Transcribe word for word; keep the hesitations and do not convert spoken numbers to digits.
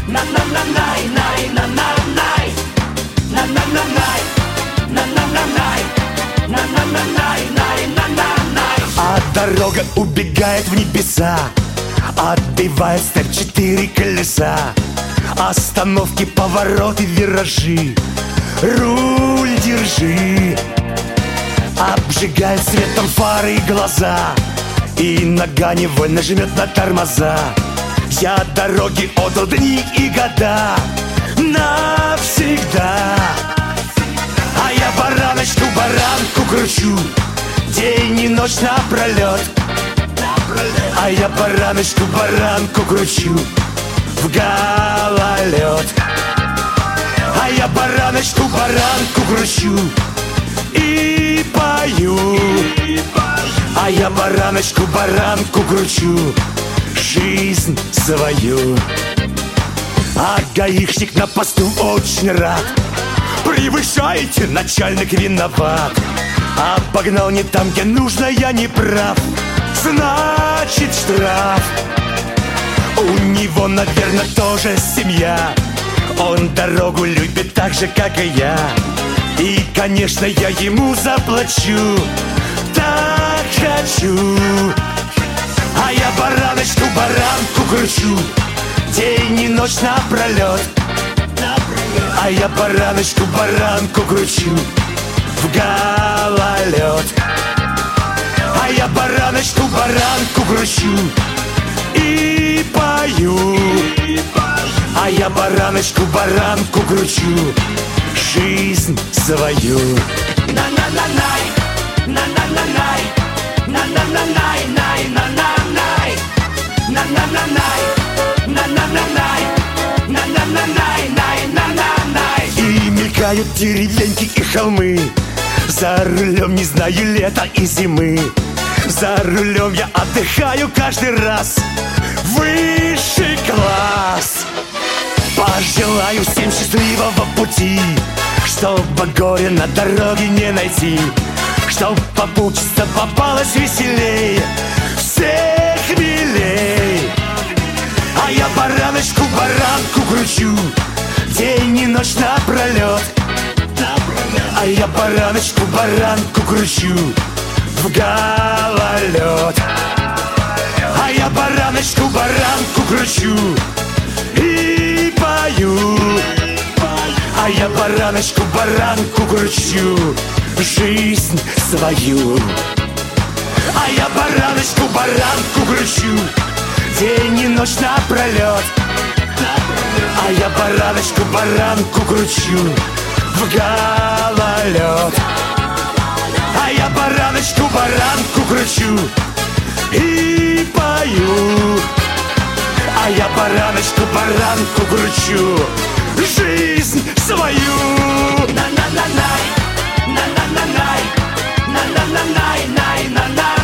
А дорога убегает в небеса, отбивает степ четыре колеса. Остановки, повороты, виражи, руль держи. Обжигает светом фары и глаза, и нога невольно жмет на тормоза. Я дороги отдал дни и года навсегда. А я бараночку-баранку кручу день и ночь напролет. А я бараночку-баранку кручу в гололед. А я бараночку-баранку кручу и пою. А я бараночку-баранку кручу жизнь свою. А гаишник на посту очень рад. Превышаете, начальник виноват. Обогнал не там, где нужно, я не прав. Значит штраф. У него, наверное, тоже семья. Он дорогу любит так же, как и я. И, конечно, я ему заплачу. Так хочу. А я бараночку-баранку кручу день и ночь напролет. А я бараночку-баранку кручу в гололед. А я бараночку-баранку кручу и пою. А я бараночку-баранку кручу жизнь свою. На-на-на-най, на-на-на-най, на-на-на-най, най-на-на-най, на-на-на-най, на-на-на-най, на-на-на-най, най-на-на-най. И мелькают деревеньки и холмы. За рулем не знаю лета и зимы. За рулем я отдыхаю каждый раз. Высший класс. Пожелаю всем счастливого пути, чтобы горе на дороге не найти, чтоб попутчица попалась веселей, всех милей. А я бараночку-баранку кручу день и ночь напролет. А я бараночку-баранку кручу в гололед. А я бараночку-баранку кручу и пою. А я бараночку-баранку кручу жизнь свою. А я бараночку-баранку кручу день и ночь напролет. А я бараночку-баранку кручу в гололед. А я бараночку-баранку кручу и пою. А я бараночку-баранку кручу жизнь свою. На-на-на-най, на-на-на-най, на-на-на-най, най-на-на.